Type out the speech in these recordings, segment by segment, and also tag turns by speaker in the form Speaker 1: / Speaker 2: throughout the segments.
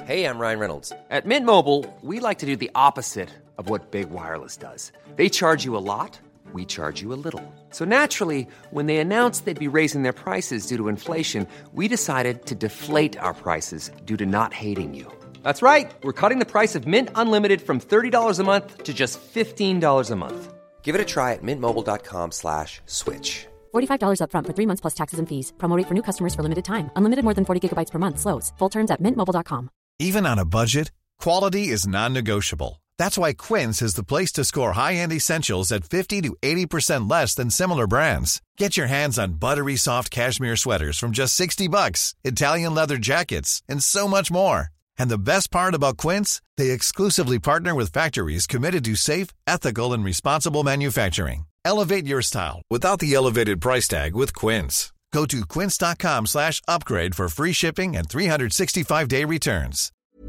Speaker 1: Hey, I'm Ryan Reynolds. At Mint Mobile, we like to do the opposite of what Big Wireless does. They charge you a lot, we charge you a little. So naturally, when they announced they'd be raising their prices due to inflation, we decided to deflate our prices due to not hating you. That's right. We're cutting the price of Mint Unlimited from $30 a month to just $15 a month. Give it a try at mintmobile.com/switch.
Speaker 2: $45 up front for 3 months plus taxes and fees. Promo rate for new customers for limited time. Unlimited more than 40 gigabytes per month. Slows full terms at mintmobile.com.
Speaker 3: Even on a budget, quality is non-negotiable. That's why Quince is the place to score high-end essentials at 50 to 80% less than similar brands. Get your hands on buttery soft cashmere sweaters from just $60, Italian leather jackets, and so much more. And the best part about Quince, they exclusively partner with factories committed to safe, ethical, and responsible manufacturing. Elevate your style without the elevated price tag with Quince. Go to quince.com/upgrade for free shipping and 365-day returns.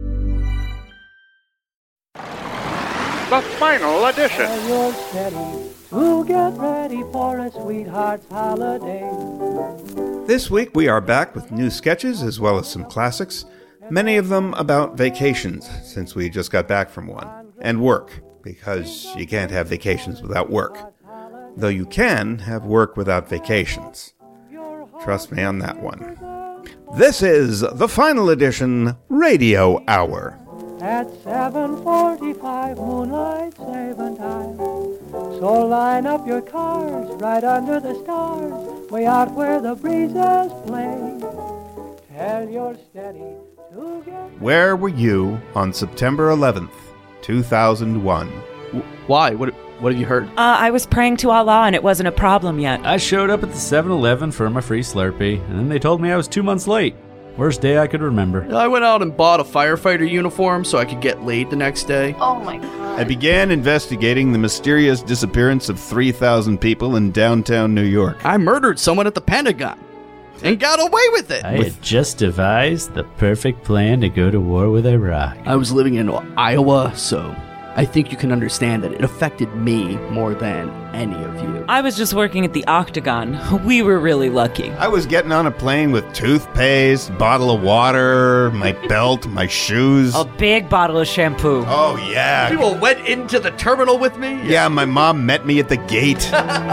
Speaker 4: The final edition.
Speaker 5: You're steady to get ready for a sweetheart's holiday.
Speaker 6: This week we are back with new sketches as well as some classics, many of them about vacations, since we just got back from one, and work, because you can't have vacations without work. Though you can have work without vacations. Trust me on that one. This is the final edition Radio Hour.
Speaker 5: At 7:45 moonlight saving time. So line up your cars right under the stars, way out where the breezes play. Tell you're steady to get...
Speaker 6: Where were you on September 11th, 2001?
Speaker 7: Why? What have you heard?
Speaker 8: I was praying to Allah and it wasn't a problem yet.
Speaker 9: I showed up at the 7-Eleven for my free Slurpee, and then they told me I was 2 months late. Worst day I could remember.
Speaker 7: I went out and bought a firefighter uniform so I could get laid the next day.
Speaker 8: Oh my God.
Speaker 6: I began investigating the mysterious disappearance of 3,000 people in downtown New York.
Speaker 7: I murdered someone at the Pentagon and got away with it.
Speaker 9: I had just devised the perfect plan to go to war with Iraq.
Speaker 7: I was living in Iowa, so I think you can understand that it affected me more than any of you.
Speaker 8: I was just working at the Octagon. We were really lucky.
Speaker 6: I was getting on a plane with toothpaste, bottle of water, my belt, my shoes.
Speaker 8: A big bottle of shampoo.
Speaker 6: Oh, yeah.
Speaker 7: People went into the terminal with me?
Speaker 6: Yeah, my mom met me at the gate.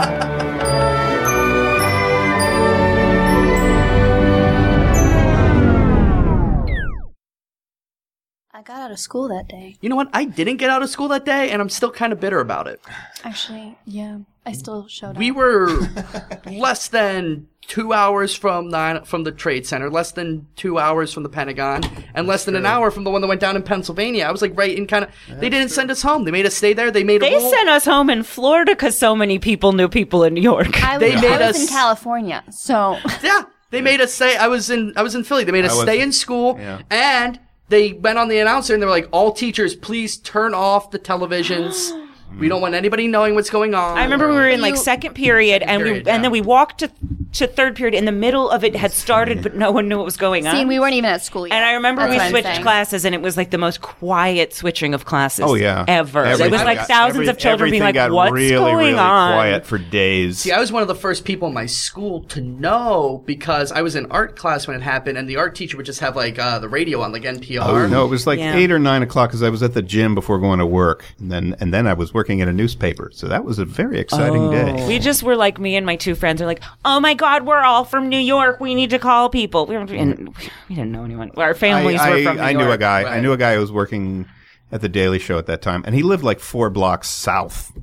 Speaker 10: I got out of school that day.
Speaker 7: You know what? I didn't get out of school that day, and I'm still kind of bitter about it.
Speaker 10: Actually, yeah, I still showed up.
Speaker 7: We were less than 2 hours from the Trade Center, less than 2 hours from the Pentagon, and less than an hour from the one that went down in Pennsylvania. I was like right in kind of... They didn't send us home. They made us stay there. They
Speaker 8: sent us home in Florida because so many people knew people in New York.
Speaker 10: I was in California, so...
Speaker 7: Yeah, they made us stay... I was in Philly. They made us stay in school, and... They went on the announcer and they were like, all teachers, please turn off the televisions. We don't want anybody knowing what's going on.
Speaker 8: I remember we were in second period, and then we walked to third period. In the middle of it had started, but no one knew what was going on.
Speaker 10: See, we weren't even at school yet.
Speaker 8: And I remember we switched classes, and it was like the most quiet switching of classes ever. It was like thousands of children being like, what's going on?
Speaker 6: Quiet for days.
Speaker 7: See, I was one of the first people in my school to know because I was in art class when it happened, and the art teacher would just have like the radio on, like NPR.
Speaker 6: Oh, no, it was like 8 or 9 o'clock because I was at the gym before going to work. And then I was working at a newspaper. So that was a very exciting day.
Speaker 8: We just were like, me and my two friends are like, oh my God, we're all from New York. We need to call people. We didn't know anyone. Our families were from New York.
Speaker 6: I knew a guy. Right. I knew a guy who was working at the Daily Show at that time, and he lived like 4 blocks south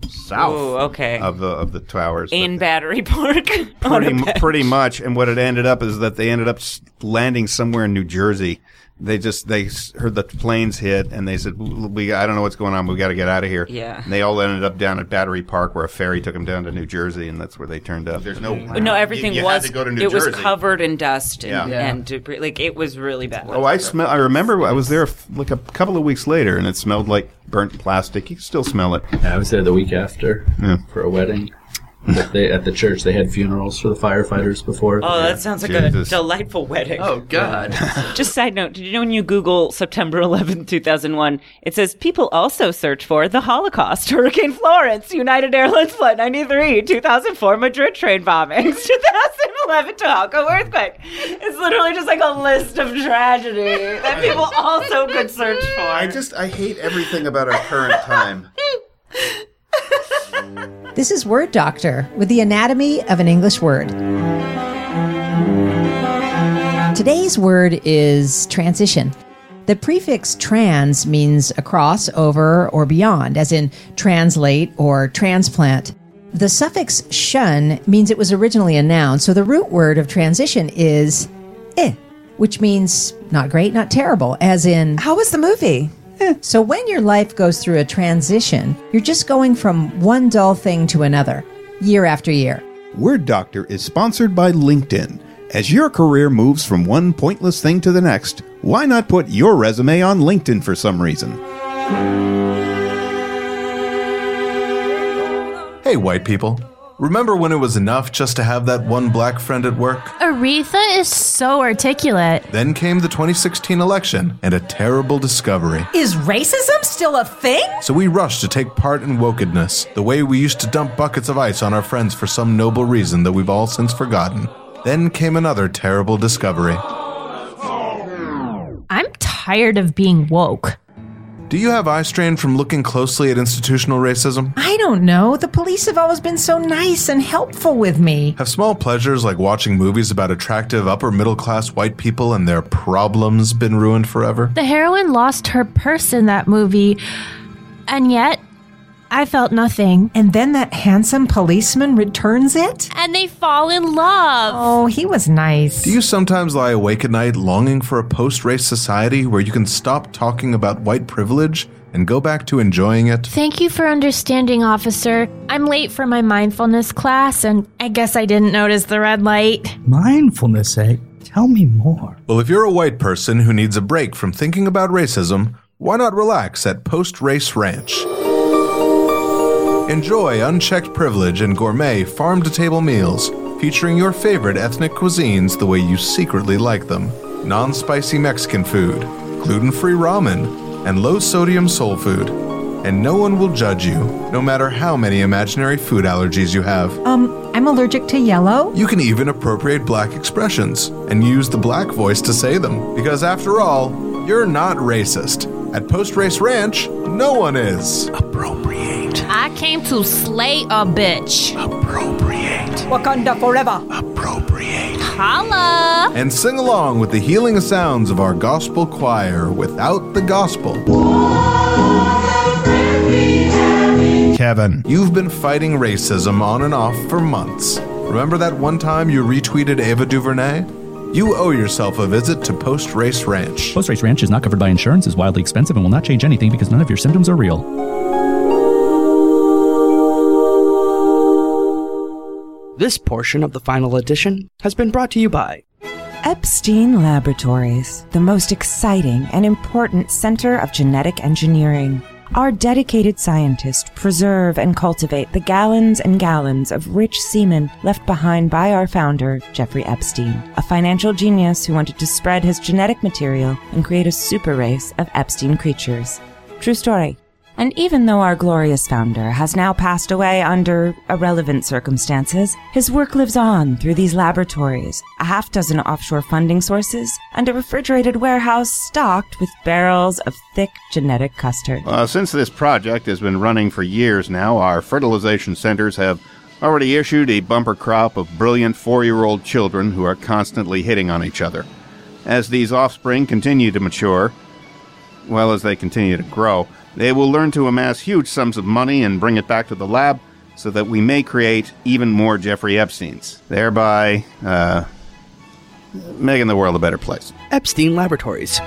Speaker 6: of the towers
Speaker 8: in Battery Park.
Speaker 6: Pretty much. And what it ended up is that they ended up landing somewhere in New Jersey. They heard the planes hit, and they said, I don't know what's going on, but we got to get out of here.
Speaker 8: Yeah.
Speaker 6: And they all ended up down at Battery Park, where a ferry took them down to New Jersey, and that's where they turned up. There's
Speaker 8: everything
Speaker 6: had to go to New
Speaker 8: Jersey.
Speaker 6: Was
Speaker 8: covered in dust, and like it was really bad.
Speaker 6: Oh, I remember I was there like a couple of weeks later, and it smelled like burnt plastic. You can still smell it.
Speaker 9: I was there the week after for a wedding. At the church, they had funerals for the firefighters before.
Speaker 8: Oh, that sounds like a delightful wedding.
Speaker 7: Oh, God.
Speaker 8: Just side note, did you know when you Google September 11th, 2001, it says people also search for the Holocaust, Hurricane Florence, United Airlines Flight 93, 2004 Madrid train bombings, 2011 Tohoku earthquake. It's literally just like a list of tragedy that people also could search for.
Speaker 6: I hate everything about our current time.
Speaker 11: This is Word Doctor with the anatomy of an English word. Today's word is transition. The prefix trans means across, over, or beyond, as in translate or transplant. The suffix shun means it was originally a noun, so the root word of transition is which means not great, not terrible, as in...
Speaker 12: How was the movie?
Speaker 11: So when your life goes through a transition, you're just going from one dull thing to another, year after year.
Speaker 6: Word Doctor is sponsored by LinkedIn. As your career moves from one pointless thing to the next, why not put your resume on LinkedIn for some reason?
Speaker 13: Hey, white people. Remember when it was enough just to have that one black friend at work?
Speaker 14: Aretha is so articulate.
Speaker 13: Then came the 2016 election and a terrible discovery.
Speaker 12: Is racism still a thing?
Speaker 13: So we rushed to take part in wokedness, the way we used to dump buckets of ice on our friends for some noble reason that we've all since forgotten. Then came another terrible discovery.
Speaker 14: I'm tired of being woke.
Speaker 13: Do you have eye strain from looking closely at institutional racism?
Speaker 12: I don't know. The police have always been so nice and helpful with me.
Speaker 13: Have small pleasures like watching movies about attractive upper-middle-class white people and their problems been ruined forever?
Speaker 14: The heroine lost her purse in that movie, and yet I felt nothing.
Speaker 12: And then that handsome policeman returns it?
Speaker 14: And they fall in love.
Speaker 12: Oh, he was nice.
Speaker 13: Do you sometimes lie awake at night longing for a post-race society where you can stop talking about white privilege and go back to enjoying it?
Speaker 14: Thank you for understanding, officer. I'm late for my mindfulness class, and I guess I didn't notice the red light.
Speaker 15: Mindfulness, eh? Tell me more.
Speaker 13: Well, if you're a white person who needs a break from thinking about racism, why not relax at Post Race Ranch? Enjoy unchecked privilege and gourmet farm-to-table meals featuring your favorite ethnic cuisines the way you secretly like them. Non-spicy Mexican food, gluten-free ramen, and low-sodium soul food. And no one will judge you, no matter how many imaginary food allergies you have.
Speaker 12: I'm allergic to yellow.
Speaker 13: You can even appropriate black expressions and use the black voice to say them. Because after all, you're not racist. At Post Race Ranch, no one is.
Speaker 15: Appropriate.
Speaker 14: I came to slay a bitch.
Speaker 15: Appropriate.
Speaker 12: Wakanda forever.
Speaker 15: Appropriate.
Speaker 14: Holla!
Speaker 13: And sing along with the healing sounds of our gospel choir without the gospel.
Speaker 6: Kevin.
Speaker 13: You've been fighting racism on and off for months. Remember that one time you retweeted Ava DuVernay? You owe yourself a visit to Post Race Ranch.
Speaker 9: Post Race Ranch is not covered by insurance, is wildly expensive, and will not change anything because none of your symptoms are real.
Speaker 7: This portion of the final edition has been brought to you by
Speaker 16: Epstein Laboratories, the most exciting and important center of genetic engineering. Our dedicated scientists preserve and cultivate the gallons and gallons of rich semen left behind by our founder, Jeffrey Epstein, a financial genius who wanted to spread his genetic material and create a super race of Epstein creatures. True story. And even though our glorious founder has now passed away under irrelevant circumstances, his work lives on through these laboratories, a half-dozen offshore funding sources, and a refrigerated warehouse stocked with barrels of thick genetic custard.
Speaker 6: Since this project has been running for years now, our fertilization centers have already issued a bumper crop of brilliant 4-year-old children who are constantly hitting on each other. As these offspring continue to mature, well, as they continue to grow, they will learn to amass huge sums of money and bring it back to the lab so that we may create even more Jeffrey Epsteins, thereby making the world a better place.
Speaker 7: Epstein Laboratories.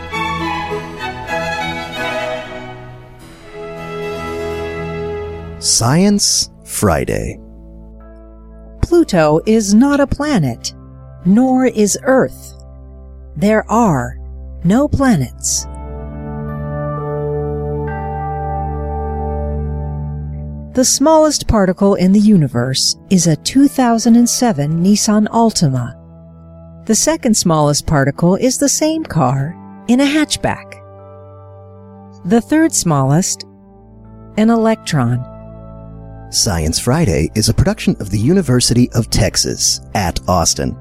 Speaker 15: Science Friday.
Speaker 11: Pluto is not a planet, nor is Earth. There are no planets. The smallest particle in the universe is a 2007 Nissan Altima. The second smallest particle is the same car in a hatchback. The third smallest, an electron.
Speaker 15: Science Friday is a production of the University of Texas at Austin.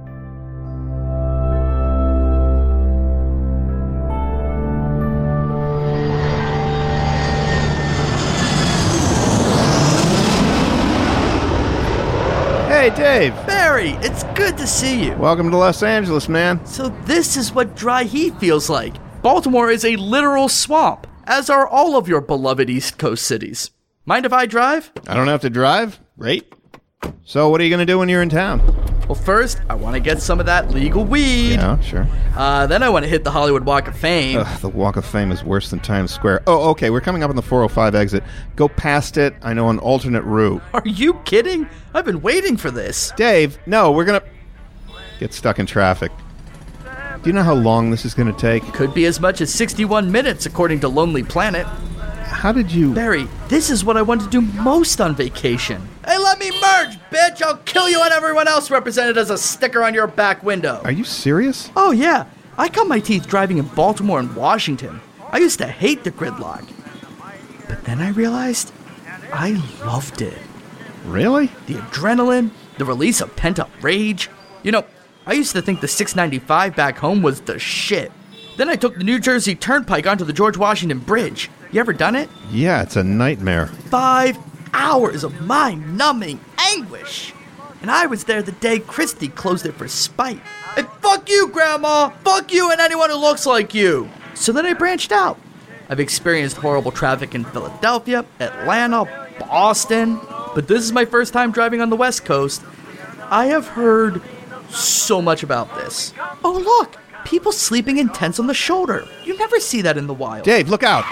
Speaker 6: Hey, Dave.
Speaker 7: Barry, it's good to see you.
Speaker 6: Welcome to Los Angeles, man.
Speaker 7: So this is what dry heat feels like. Baltimore is a literal swamp, as are all of your beloved East Coast cities. Mind if I drive?
Speaker 6: I don't have to drive. Great. So what are you going to do when you're in town?
Speaker 7: Well, first, I want to get some of that legal weed.
Speaker 6: Yeah, sure.
Speaker 7: Then I want to hit the Hollywood Walk of Fame.
Speaker 6: Ugh, the Walk of Fame is worse than Times Square. Oh, okay, we're coming up on the 405 exit. Go past it. I know an alternate route.
Speaker 7: Are you kidding? I've been waiting for this.
Speaker 6: Dave, no, we're going to get stuck in traffic. Do you know how long this is going to take?
Speaker 7: Could be as much as 61 minutes, according to Lonely Planet.
Speaker 6: How did you...
Speaker 7: Barry, this is what I want to do most on vacation. Hey, let me merge, bitch! I'll kill you and everyone else represented as a sticker on your back window.
Speaker 6: Are you serious?
Speaker 7: Oh, yeah. I cut my teeth driving in Baltimore and Washington. I used to hate the gridlock. But then I realized I loved it.
Speaker 6: Really?
Speaker 7: The adrenaline, the release of pent-up rage. You know, I used to think the 695 back home was the shit. Then I took the New Jersey Turnpike onto the George Washington Bridge. You ever done it?
Speaker 6: Yeah, it's a nightmare.
Speaker 7: 5 hours of mind-numbing anguish. And I was there the day Christie closed it for spite. And fuck you, Grandma! Fuck you and anyone who looks like you! So then I branched out. I've experienced horrible traffic in Philadelphia, Atlanta, Boston. But this is my first time driving on the West Coast. I have heard so much about this. Oh, look! People sleeping in tents on the shoulder. You never see that in the wild.
Speaker 6: Dave, look out!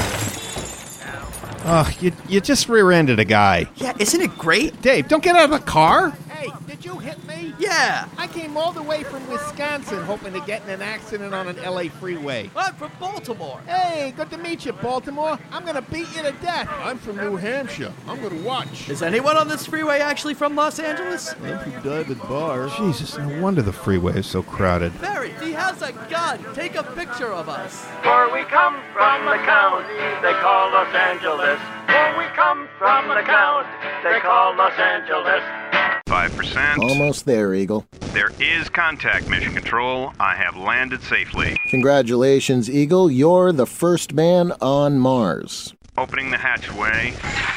Speaker 6: Oh, you just rear-ended a guy.
Speaker 7: Yeah, isn't it great?
Speaker 6: Dave, don't get out of the car!
Speaker 17: Hey, did you hit me?
Speaker 7: Yeah!
Speaker 17: I came all the way from Wisconsin hoping to get in an accident on an LA freeway.
Speaker 7: I'm from Baltimore.
Speaker 17: Hey, good to meet you, Baltimore. I'm gonna beat you to death.
Speaker 18: I'm from New Hampshire. I'm gonna watch.
Speaker 7: Is anyone on this freeway actually from Los Angeles?
Speaker 18: I'm from Diamond Bar.
Speaker 6: Jesus, no wonder the freeway is so crowded.
Speaker 7: Barry, he has a gun. Take a picture of us.
Speaker 19: For we come from the county they call Los Angeles. For we come from the county they call Los Angeles.
Speaker 20: 5%.
Speaker 21: Almost there, Eagle.
Speaker 20: There is contact, Mission Control. I have landed safely.
Speaker 21: Congratulations, Eagle. You're the first man on Mars.
Speaker 20: Opening the hatchway.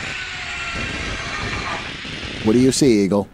Speaker 21: What do you see, Eagle?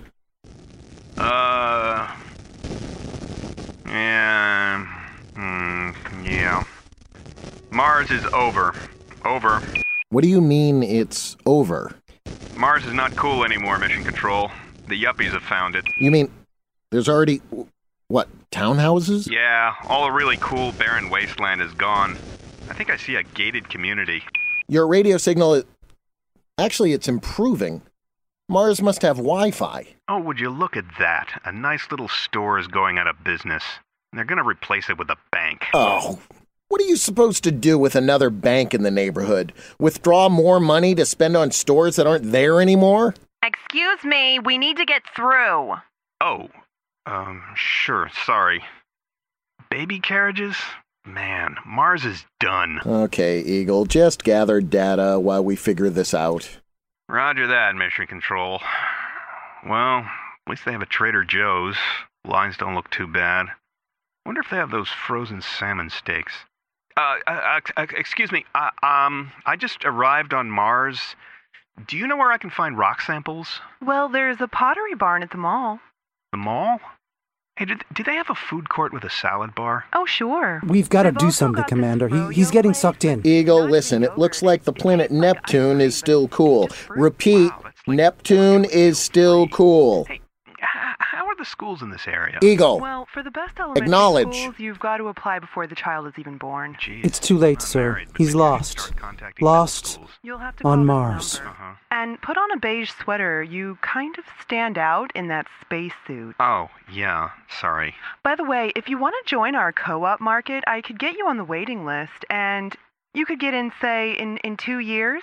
Speaker 20: Yeah. Mars is over. Over.
Speaker 21: What do you mean it's over?
Speaker 20: Mars is not cool anymore, Mission Control. The yuppies have found it.
Speaker 21: You mean there's already, what, townhouses?
Speaker 20: Yeah, all the really cool barren wasteland is gone. I think I see a gated community.
Speaker 21: Your radio signal is... Actually, it's improving. Mars must have Wi-Fi.
Speaker 20: Oh, would you look at that? A nice little store is going out of business. And they're going to replace it with a bank.
Speaker 21: Oh, what are you supposed to do with another bank in the neighborhood? Withdraw more money to spend on stores that aren't there anymore?
Speaker 22: Excuse me, we need to get through.
Speaker 20: Oh, sure, sorry. Baby carriages? Man, Mars is done.
Speaker 21: Okay, Eagle, just gather data while we figure this out.
Speaker 20: Roger that, Mission Control. Well, at least they have a Trader Joe's. Lines don't look too bad. Wonder if they have those frozen salmon steaks. Excuse me, I just arrived on Mars. Do you know where I can find rock samples?
Speaker 22: Well, there's a pottery barn at the mall.
Speaker 20: The mall? Hey, do they have a food court with a salad bar?
Speaker 22: Oh, sure.
Speaker 23: We've got to do something, Commander. He's getting sucked in.
Speaker 21: Eagle, listen, it looks like the planet Neptune is still cool. Repeat, Neptune is still cool.
Speaker 20: Hey, how are the schools in this area?
Speaker 21: Eagle,
Speaker 22: well, for the best elementary
Speaker 21: acknowledge.
Speaker 22: schools, you've got to apply before the child is even born.
Speaker 20: Jeez,
Speaker 23: it's too late, sir. He's lost. Lost on Mars.
Speaker 22: And put on a beige sweater. You kind of stand out in that spacesuit.
Speaker 20: Oh, yeah. Sorry.
Speaker 22: By the way, if you want to join our co-op market, I could get you on the waiting list, and you could get in, say, in 2 years.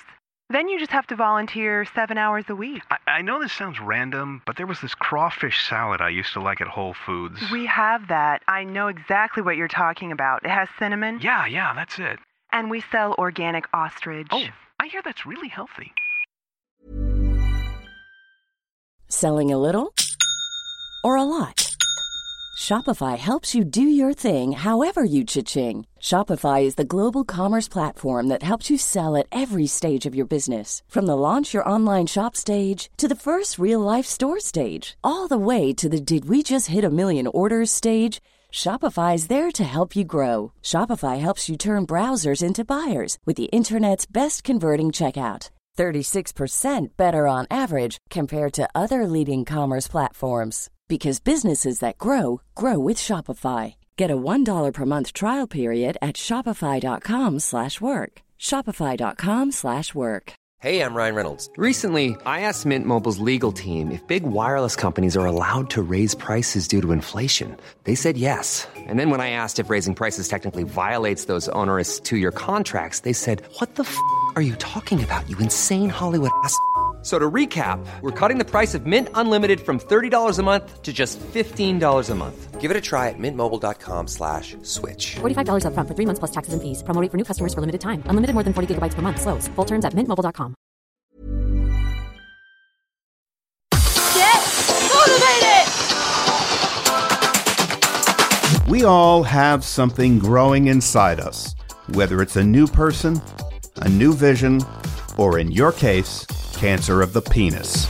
Speaker 22: Then you just have to volunteer 7 hours a week.
Speaker 20: I know this sounds random, but there was this crawfish salad I used to like at Whole Foods.
Speaker 22: We have that. I know exactly what you're talking about. It has cinnamon.
Speaker 20: Yeah, that's it.
Speaker 22: And we sell organic ostrich.
Speaker 20: Oh, I hear that's really healthy.
Speaker 1: Selling a little or a lot? Shopify helps you do your thing however you cha-ching. Shopify is the global commerce platform that helps you sell at every stage of your business. From the launch your online shop stage to the first real-life store stage, all the way to the did we just hit a million orders stage. Shopify is there to help you grow. Shopify helps you turn browsers into buyers with the internet's best converting checkout. 36% better on average compared to other leading commerce platforms. Because businesses that grow, grow with Shopify. Get a $1 per month trial period at shopify.com/work. Shopify.com/work.
Speaker 2: Hey, I'm Ryan Reynolds. Recently, I asked Mint Mobile's legal team if big wireless companies are allowed to raise prices due to inflation. They said yes. And then when I asked if raising prices technically violates those onerous 2-year contracts, they said, "What the f*** are you talking about, you insane Hollywood ass?" So to recap, we're cutting the price of Mint Unlimited from $30 a month to just $15 a month. Give it a try at mintmobile.com/switch.
Speaker 3: $45 up front for 3 months plus taxes and fees. Promo rate for new customers for limited time. Unlimited more than 40 gigabytes per month. Slows full terms at mintmobile.com.
Speaker 24: Get motivated!
Speaker 6: We all have something growing inside us, whether it's a new person, a new vision, or in your case, cancer of the penis.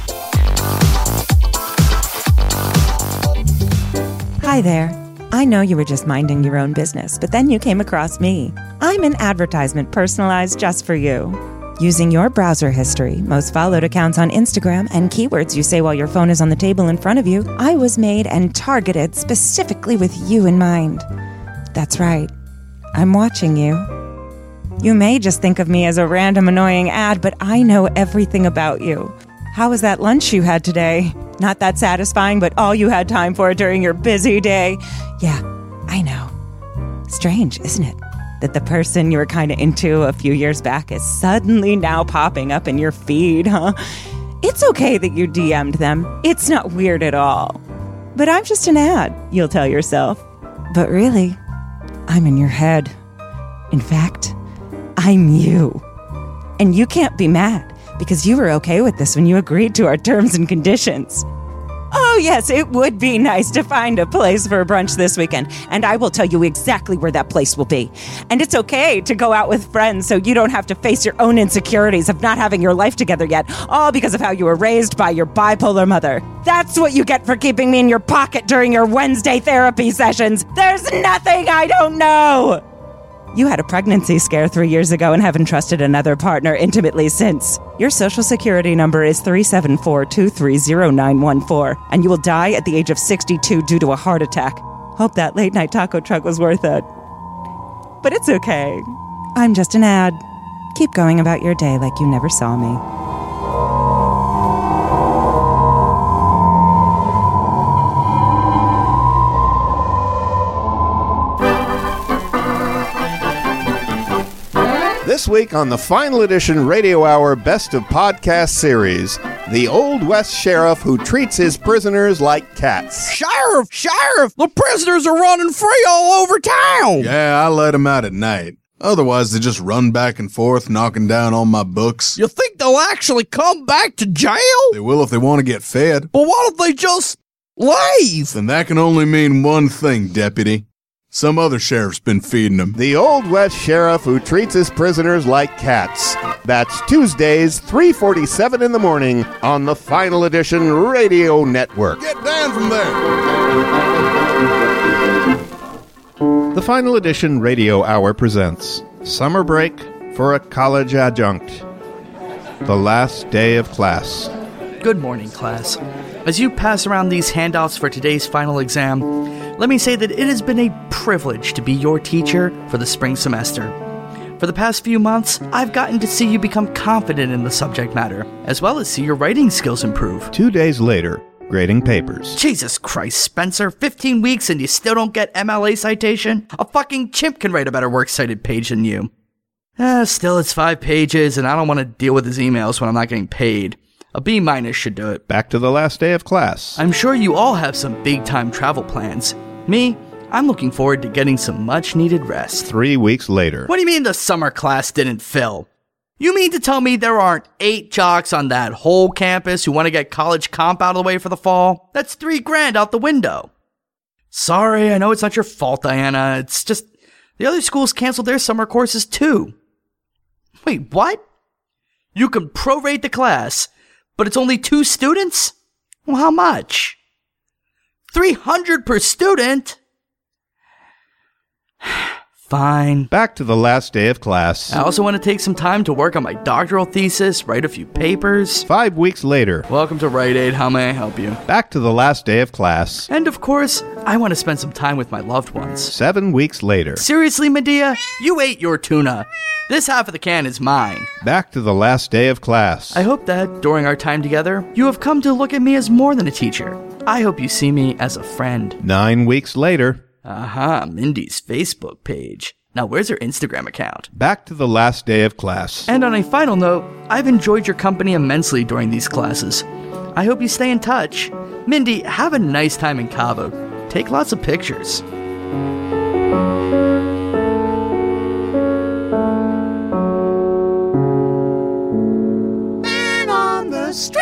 Speaker 16: Hi there. I know you were just minding your own business, but then you came across me. I'm an advertisement personalized just for you. Using your browser history, most followed accounts on Instagram, and keywords you say while your phone is on the table in front of you, I was made and targeted specifically with you in mind. That's right. I'm watching you. You may just think of me as a random annoying ad, but I know everything about you. How was that lunch you had today? Not that satisfying, but all you had time for during your busy day. Yeah, I know. Strange, isn't it? That the person you were kind of into a few years back is suddenly now popping up in your feed, huh? It's okay that you DM'd them. It's not weird at all. But I'm just an ad, you'll tell yourself. But really, I'm in your head. In fact, I'm you. And you can't be mad because you were okay with this when you agreed to our terms and conditions. Oh, yes, it would be nice to find a place for a brunch this weekend, and I will tell you exactly where that place will be. And it's okay to go out with friends so you don't have to face your own insecurities of not having your life together yet, all because of how you were raised by your bipolar mother. That's what you get for keeping me in your pocket during your Wednesday therapy sessions. There's nothing I don't know. You had a pregnancy scare 3 years ago and haven't trusted another partner intimately since. Your social security number is 374-230-914, and you will die at the age of 62 due to a heart attack. Hope that late night taco truck was worth it. But it's okay. I'm just an ad. Keep going about your day like you never saw me.
Speaker 6: This week on the final edition Radio Hour Best of Podcast series, the Old West Sheriff who treats his prisoners like cats.
Speaker 25: Sheriff! The prisoners are running free all over town!
Speaker 18: Yeah, I let them out at night. Otherwise, they just run back and forth, knocking down all my books.
Speaker 25: You think they'll actually come back to jail?
Speaker 18: They will if they want to get fed.
Speaker 25: But what if they just leave?
Speaker 18: Then that can only mean one thing, Deputy. Some other sheriff's been feeding them.
Speaker 6: The Old West Sheriff who treats his prisoners like cats. That's Tuesdays, 3:47 in the morning on the Final Edition Radio Network.
Speaker 18: Get down from there!
Speaker 6: The Final Edition Radio Hour presents Summer Break for a College Adjunct. The Last Day of Class.
Speaker 7: Good morning, class. As you pass around these handouts for today's final exam, let me say that it has been a privilege to be your teacher for the spring semester. For the past few months, I've gotten to see you become confident in the subject matter, as well as see your writing skills improve.
Speaker 6: 2 days later, grading papers.
Speaker 7: Jesus Christ, Spencer, 15 weeks and you still don't get MLA citation? A fucking chimp can write a better works cited page than you. Still, it's 5 pages, and I don't want to deal with his emails when I'm not getting paid. A B- should do it.
Speaker 6: Back to the last day of class.
Speaker 7: I'm sure you all have some big-time travel plans. Me, I'm looking forward to getting some much-needed rest.
Speaker 6: 3 weeks later.
Speaker 7: What do you mean the summer class didn't fill? You mean to tell me there aren't 8 jocks on that whole campus who want to get college comp out of the way for the fall? That's $3,000 out the window. Sorry, I know it's not your fault, Diana. It's just the other schools canceled their summer courses too. Wait, what? You can prorate the class, but it's only 2 students? Well, how much? $300 per student? Fine.
Speaker 6: Back to the last day of class.
Speaker 7: I also want to take some time to work on my doctoral thesis, write a few papers.
Speaker 6: 5 weeks later.
Speaker 7: Welcome to Rite Aid. How may I help you?
Speaker 6: Back to the last day of class.
Speaker 7: And of course, I want to spend some time with my loved ones.
Speaker 6: 7 weeks later.
Speaker 7: Seriously, Medea? You ate your tuna. This half of the can is mine.
Speaker 6: Back to the last day of class.
Speaker 7: I hope that, during our time together, you have come to look at me as more than a teacher. I hope you see me as a friend.
Speaker 6: 9 weeks later.
Speaker 7: Aha, Mindy's Facebook page. Now where's her Instagram account?
Speaker 6: Back to the last day of class.
Speaker 7: And on a final note, I've enjoyed your company immensely during these classes. I hope you stay in touch. Mindy, have a nice time in Cabo. Take lots of pictures.
Speaker 4: Man on the street!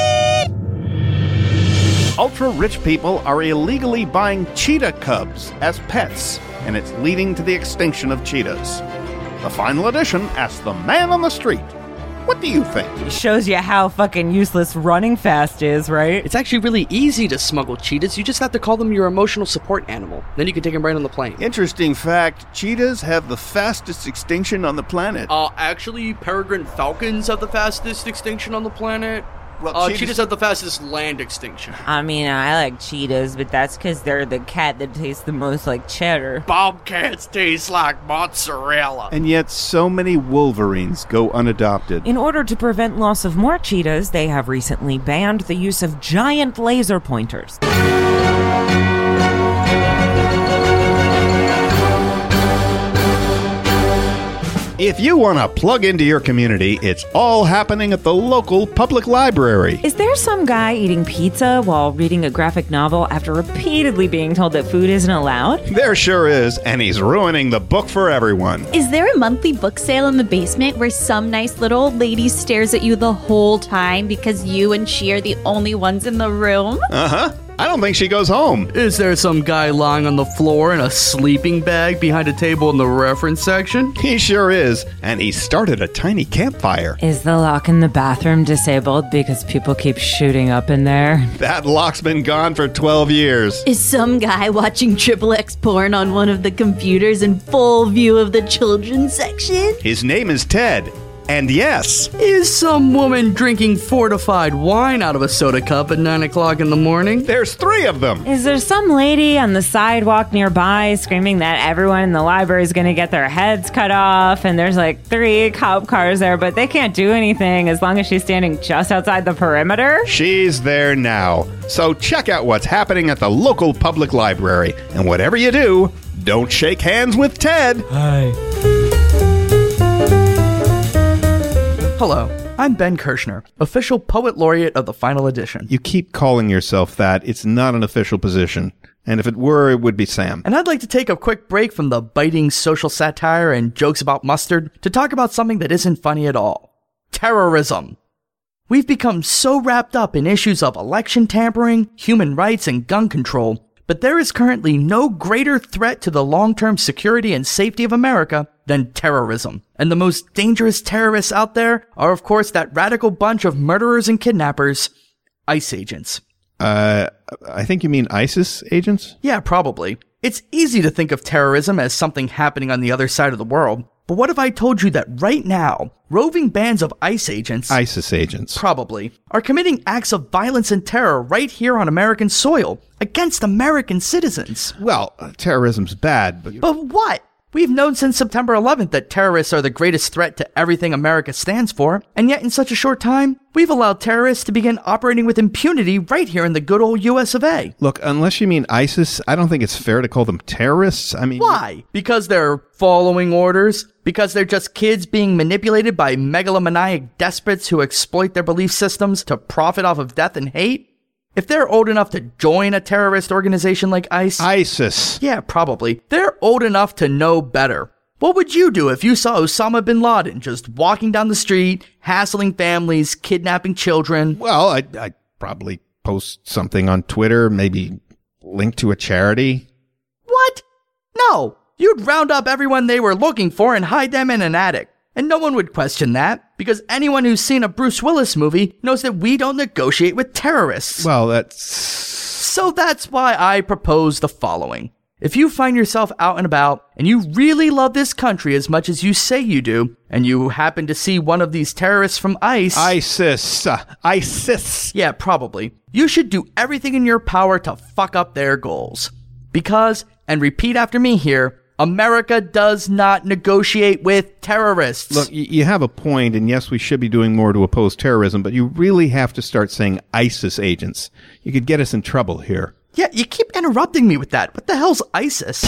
Speaker 6: Ultra-rich people are illegally buying cheetah cubs as pets, and it's leading to the extinction of cheetahs. The final edition asks the man on the street, what do you think?
Speaker 16: It shows you how fucking useless running fast is, right?
Speaker 7: It's actually really easy to smuggle cheetahs. You just have to call them your emotional support animal. Then you can take them right on the plane.
Speaker 6: Interesting fact, cheetahs have the fastest extinction on the planet.
Speaker 7: Actually, peregrine falcons have the fastest extinction on the planet.
Speaker 6: Well,
Speaker 7: cheetahs have the fastest land extinction.
Speaker 16: I mean, I like cheetahs, but that's because they're the cat that tastes the most like cheddar.
Speaker 7: Bobcats taste like mozzarella.
Speaker 6: And yet so many wolverines go unadopted.
Speaker 16: In order to prevent loss of more cheetahs, they have recently banned the use of giant laser pointers.
Speaker 6: If you want to plug into your community, it's all happening at the local public library.
Speaker 16: Is there some guy eating pizza while reading a graphic novel after repeatedly being told that food isn't allowed?
Speaker 6: There sure is, and he's ruining the book for everyone.
Speaker 5: Is there a monthly book sale in the basement where some nice little old lady stares at you the whole time because you and she are the only ones in the room?
Speaker 6: Uh-huh. I don't think she goes home.
Speaker 7: Is there some guy lying on the floor in a sleeping bag behind a table in the reference section?
Speaker 6: He sure is, and he started a tiny campfire.
Speaker 16: Is the lock in the bathroom disabled because people keep shooting up in there?
Speaker 6: That lock's been gone for 12 years.
Speaker 5: Is some guy watching XXX porn on one of the computers in full view of the children's section?
Speaker 6: His name is Ted. And yes.
Speaker 7: Is some woman drinking fortified wine out of a soda cup at 9 o'clock in the morning?
Speaker 6: There's 3 of them.
Speaker 16: Is there some lady on the sidewalk nearby screaming that everyone in the library is going to get their heads cut off? And there's like 3 cop cars there, but they can't do anything as long as she's standing just outside the perimeter?
Speaker 6: She's there now. So check out what's happening at the local public library. And whatever you do, don't shake hands with Ted.
Speaker 9: Hi.
Speaker 7: Hello, I'm Ben Kirshner, official poet laureate of the final edition.
Speaker 6: You keep calling yourself that. It's not an official position. And if it were, it would be Sam.
Speaker 7: And I'd like to take a quick break from the biting social satire and jokes about mustard to talk about something that isn't funny at all. Terrorism. We've become so wrapped up in issues of election tampering, human rights, and gun control, but there is currently no greater threat to the long-term security and safety of America than terrorism. And the most dangerous terrorists out there are, of course, that radical bunch of murderers and kidnappers, ICE agents.
Speaker 6: I think you mean ISIS agents?
Speaker 7: Yeah, probably. It's easy to think of terrorism as something happening on the other side of the world. But what if I told you that right now, roving bands of ICE agents...
Speaker 6: ISIS agents.
Speaker 7: Probably. ...are committing acts of violence and terror right here on American soil against American citizens?
Speaker 6: Well, terrorism's bad, but...
Speaker 7: But what? We've known since September 11th that terrorists are the greatest threat to everything America stands for, and yet in such a short time, we've allowed terrorists to begin operating with impunity right here in the good old US of A.
Speaker 6: Look, unless you mean ISIS, I don't think it's fair to call them terrorists. I mean...
Speaker 7: Why? Because they're following orders? Because they're just kids being manipulated by megalomaniac despots who exploit their belief systems to profit off of death and hate? If they're old enough to join a terrorist organization like
Speaker 6: ISIS.
Speaker 7: Yeah, probably. They're old enough to know better. What would you do if you saw Osama bin Laden just walking down the street, hassling families, kidnapping children?
Speaker 6: Well, I'd probably post something on Twitter, maybe link to a charity.
Speaker 7: What? No. You'd round up everyone they were looking for and hide them in an attic. And no one would question that, because anyone who's seen a Bruce Willis movie knows that we don't negotiate with terrorists.
Speaker 6: Well,
Speaker 7: So that's why I propose the following. If you find yourself out and about, and you really love this country as much as you say you do, and you happen to see one of these terrorists from ISIS. Yeah, probably. You should do everything in your power to fuck up their goals. Because, and repeat after me here, America does not negotiate with terrorists.
Speaker 6: Look, you have a point, and yes, we should be doing more to oppose terrorism, but you really have to start saying ISIS agents. You could get us in trouble here.
Speaker 7: Yeah, you keep interrupting me with that. What the hell's ISIS?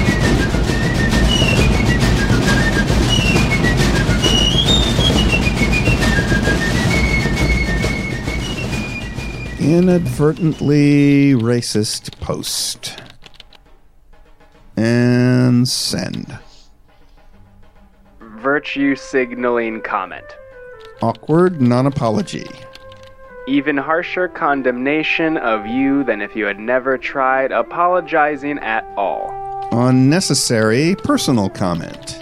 Speaker 6: Inadvertently racist post. And send.
Speaker 4: Virtue signaling comment.
Speaker 6: Awkward non-apology.
Speaker 4: Even harsher condemnation of you than if you had never tried apologizing at all.
Speaker 6: Unnecessary personal comment.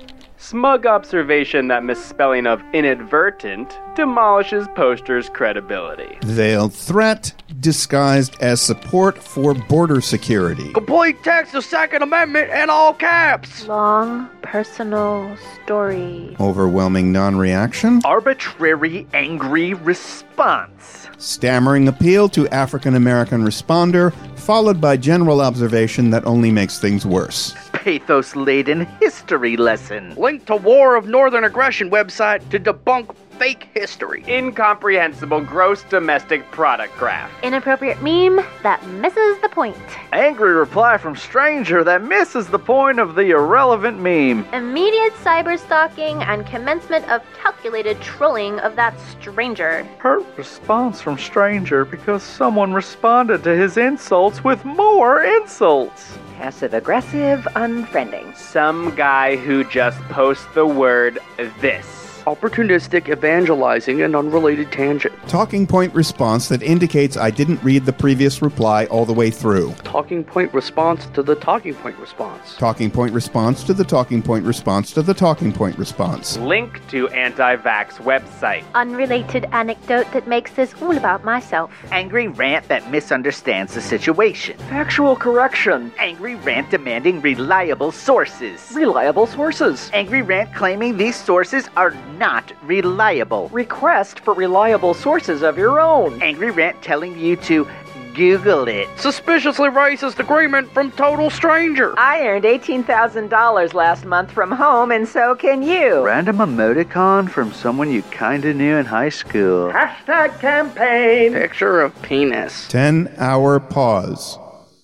Speaker 4: Smug observation that misspelling of inadvertent demolishes poster's credibility.
Speaker 6: Veiled threat disguised as support for border security.
Speaker 24: Complete text of Second Amendment in all caps.
Speaker 8: Long personal story.
Speaker 6: Overwhelming non-reaction.
Speaker 24: Arbitrary angry response.
Speaker 6: Stammering appeal to African American responder, followed by general observation that only makes things worse.
Speaker 24: Pathos-laden history lesson. Link to War of Northern Aggression website to debunk fake history.
Speaker 4: Incomprehensible gross domestic product graph.
Speaker 8: Inappropriate meme that misses the point.
Speaker 24: Angry reply from stranger that misses the point of the irrelevant meme.
Speaker 8: Immediate cyber stalking and commencement of calculated trolling of that stranger.
Speaker 24: Hurt response from stranger because someone responded to his insults with more insults. Passive-aggressive unfriending.
Speaker 4: Some guy who just posts the word this.
Speaker 24: Opportunistic, evangelizing, and unrelated tangent.
Speaker 6: Talking point response that indicates I didn't read the previous reply all the way through.
Speaker 24: Talking point response to the talking point response.
Speaker 6: Talking point response to the talking point response to the talking point response.
Speaker 4: Link to anti-vax website.
Speaker 8: Unrelated anecdote that makes this all about myself.
Speaker 24: Angry rant that misunderstands the situation. Factual correction. Angry rant demanding reliable sources. Reliable sources. Angry rant claiming these sources are not reliable. Request for reliable sources of your own. Angry rant telling you to Google it. Suspiciously racist agreement from total stranger.
Speaker 10: I earned $18,000 last month from home, and so can you.
Speaker 24: Random emoticon from someone you kinda knew in high school. Hashtag campaign. Picture of penis.
Speaker 6: 10-hour pause.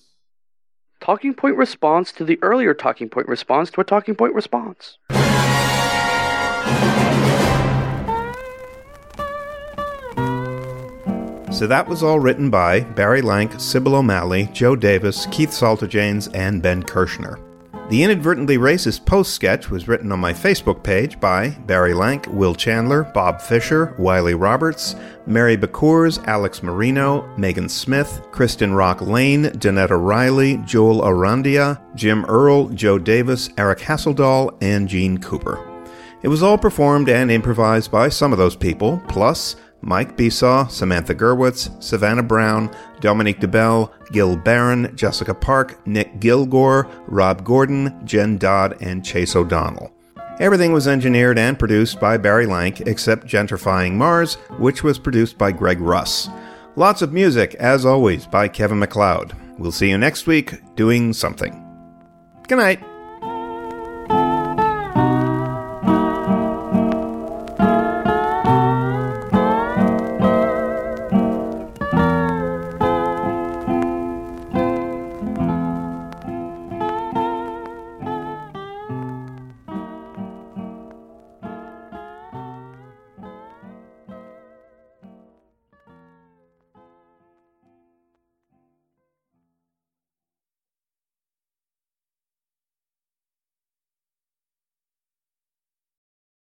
Speaker 24: Talking point response to the earlier talking point response to a talking point response.
Speaker 6: So that was all written by Barry Lank, Sybil O'Malley, Joe Davis, Keith Saltajanes, and Ben Kirshner. The Inadvertently Racist post sketch was written on my Facebook page by Barry Lank, Will Chandler, Bob Fisher, Wiley Roberts, Mary Becours, Alex Marino, Megan Smith, Kristen Rock Lane, Danetta Riley, Joel Arandia, Jim Earl, Joe Davis, Eric Hasseldahl, and Gene Cooper. It was all performed and improvised by some of those people, plus Mike Besaw, Samantha Gerwitz, Savannah Brown, Dominique DeBell, Gil Barron, Jessica Park, Nick Gilgore, Rob Gordon, Jen Dodd, and Chase O'Donnell. Everything was engineered and produced by Barry Lank, except Gentrifying Mars, which was produced by Greg Russ. Lots of music, as always, by Kevin MacLeod. We'll see you next week doing something. Good night.